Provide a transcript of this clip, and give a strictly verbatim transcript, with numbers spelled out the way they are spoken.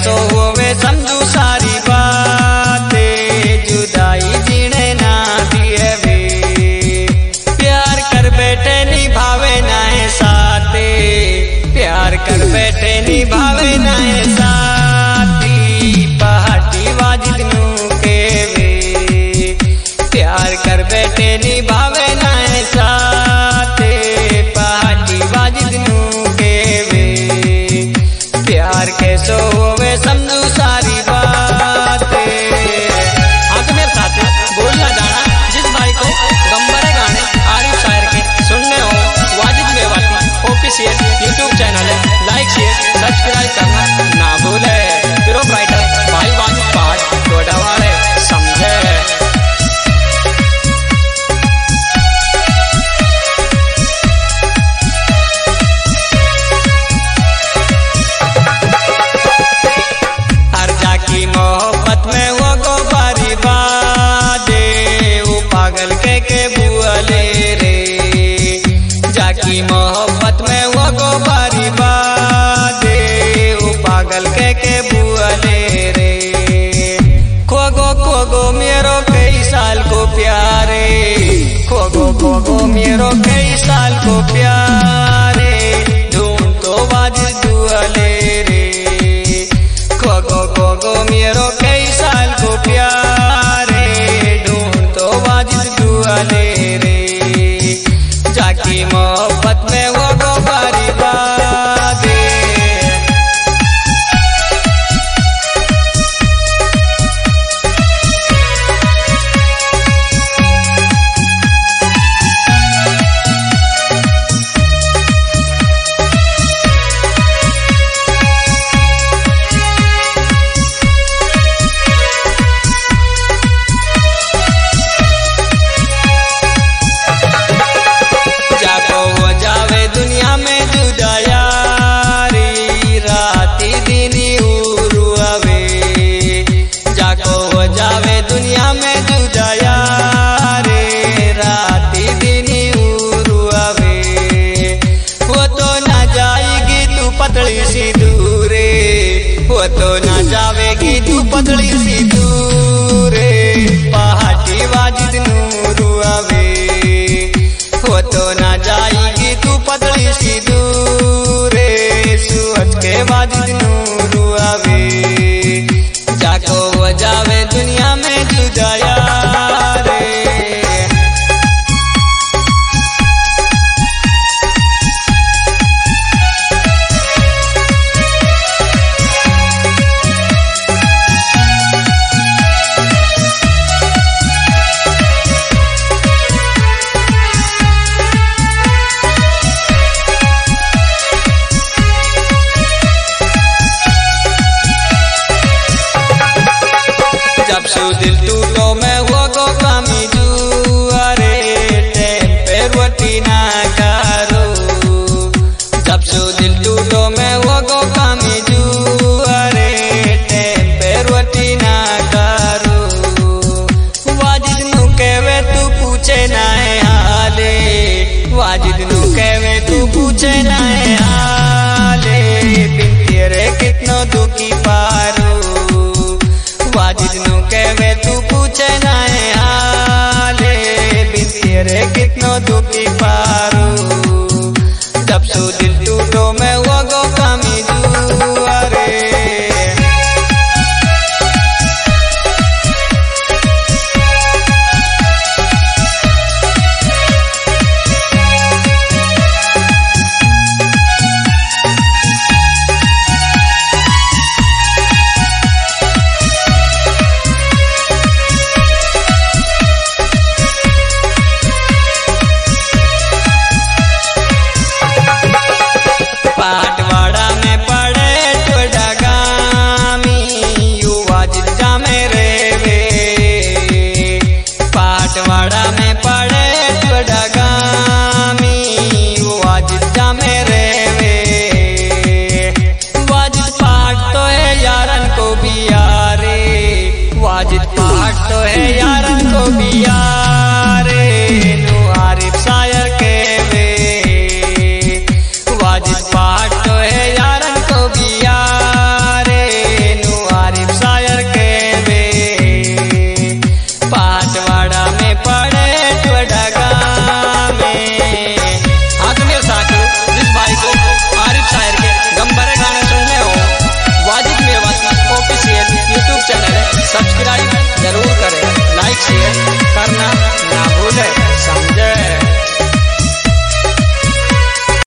कैसो होवे समझू सारी बातें, जुदाई जीने ना दिए वे, प्यार कर बैठे निभावे ना है साथे, प्यार कर बैठे निभावे ना है साथी, पहाटी वाजिद नू के वे, प्यार कर बैठे निभावे ना है साथे, पहाटी वाजिद नू के वे, प्यार कैसो होवे समझू सारी बातें। हाँ तो मेरे साथ बोलना जाना जिस भाई को गंबरे गाने आरिफ शायर के सुनने हो, Wajid Mewati official YouTube channel है, लाइक शेयर सब्सक्राइब करना ना भूले। प्रो राइटर भाई वाजिद पाठ टोडा वाले समझे। मोहब्बत में वो गोबारी बादे, वो पागल के के बुअले रे, जाकी मोहब्बत में वो गोबारी बादे, वो पागल के के बुअले रे, खोगो खोगो मेरो कई साल को प्यारे, खोगो खोगो मेरो कई साल को प्यारे, ढूंढ तो वाजिद दुअले रे, खोगो खोगो मेरो कई साल को प्यारे, ढूंढ तो वाजिद दुआले रे, जाकी मोहब्बत में वो गोबारी बादे। दुनिया में जुदायारी राती दिनी उरुआवे, जाको हो जावे दुनिया में जुदायारी राती दिनी उरुआवे, वो तो ना जाएगी तू पतली सी दूरे, वो तो ना जावेगी तू पतली सी दूरे, पहाटी वाजिद नूरू आवे, वो तो ना जाएगी तू पतली सी दूरे, सूरज के वाजिद नूरू आवे, जाको हो जावे दुनिया में जुदाया रे। जब सु दिल टूटो मैं वो गो कामी जुआरे, टेम पे रोटी ना करो, जब सु दिल टूटो मैं वो गो कामी जुआरे, टेम पे रोटी ना करो, वाजिद नू कहवे तू पूछे ना है हाले, वाजिद नू कहवे तू पूछे ना है हाले, बिन तेरे कितनो दुखी पारो, वाजिद नू कहवे तू पूछे ना है हाले, बिन तेरे कितनो दुखी पारो, जब सु दिल टू